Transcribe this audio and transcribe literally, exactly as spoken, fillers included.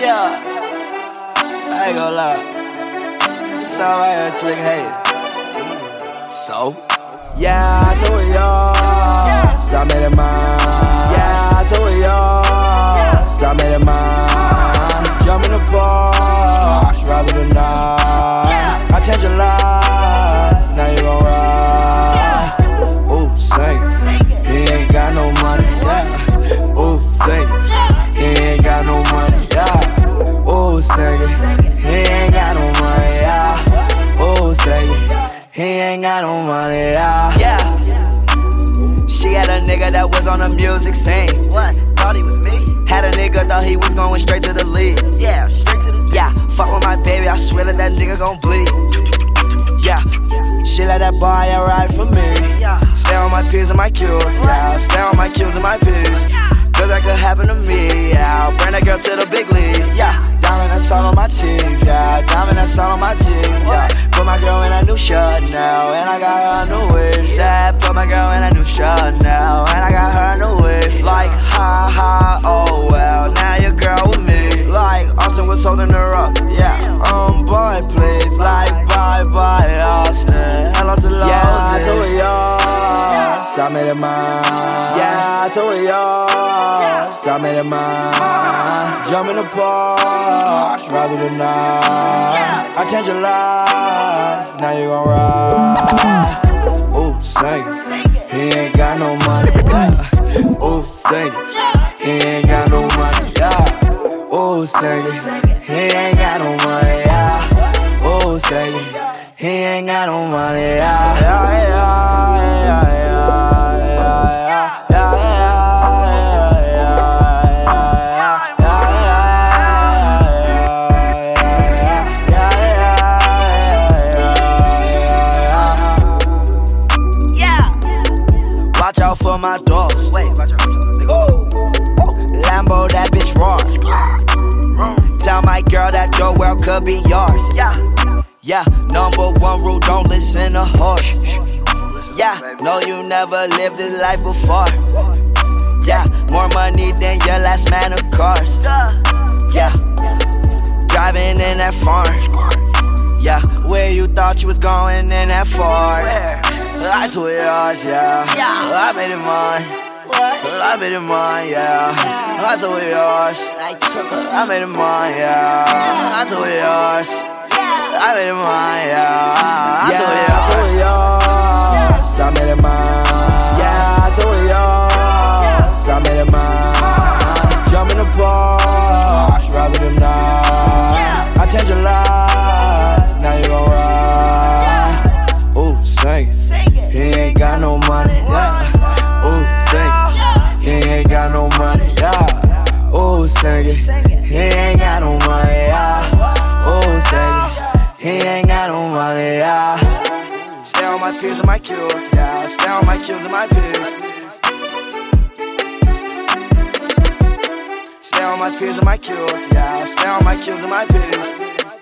Yeah, I ain't gon' lie. This all right here, slick hate. So? Yeah, I told y'all, so I made it mine. Yeah, I told y'all, so I made it mine. Jump in the Porsche, rather than not. I changed your life, now you gon' ride. Ooh, sing, he ain't got no money, yeah. Ooh, sing, he ain't got no money, yeah. Ooh, sing, he ain't got no money, yeah. Ooh, sing, he ain't got no money, yeah. Yeah. She had a nigga that was on the music scene. What? Thought he was me? Had a nigga thought he was going straight to the league. Yeah, straight to the Yeah, fuck with my baby, I swear that that nigga gon' bleed. Yeah, she let that boy ride for me. Yeah. Stay on my P's and my Q's. Yeah, stay on my Q's and my P's. Cause that could happen to me. Yeah, I'll bring that girl to the big league. Yeah, diamond that's all on my teeth. Yeah, diamond that's all on my teeth. Yeah, put my girl in a new shirt now, and I got her a new wave. Sad, put my girl in a new shirt now, and I got her a new wave. Like, ha ha, oh well, now your girl with me. Like, Austin was holding her up. Yeah, um, boy, please. Like, bye bye, Austin. Hello to Lord. Yeah, I told y'all, so I made it mine. Yeah, I told y'all, so I made it mine. Jump in the Porsche, rather than not. I changed your life, now you gon' ride. Ooh, sing, he ain't got no money, yeah. Ooh, sing, he ain't got no money, yeah. Ooh, sing, he ain't got no money, yeah. Ooh, sing, he ain't got no money, yeah. Yeah, yeah, yeah, yeah. Watch out for my dogs. Wait, watch out. Ooh. Lambo, that bitch raw. Tell my girl that your world could be yours. Yeah. Yeah, number one rule, don't listen to horse. Yeah, no, you never lived this life before. Yeah, more money than your last man of cars. Yeah, driving in that farm. Yeah, where you thought you was going in that Ford. I told yours, yeah. I made it mine. I made it mine, yeah. I told yours. I made it mine, yeah. I told yours. I made it mine, yeah. I told yours. I made it mine. Yeah, I told yours. I made it mine. Jump in the Porsche, rather than not. I changed your life, now you gon' ride. Ooh, sing, he ain't got no money, yeah. Ooh, sing, he ain't got no money, yeah. Ooh, sing, he ain't got no money, yeah. Ooh, sing, he ain't got no money, yeah. Stay on my P's and my Q's, yeah. Stay on my Q's and my P's. Stay on my P's and my Q's, yeah. Stay on my Q's and my P's.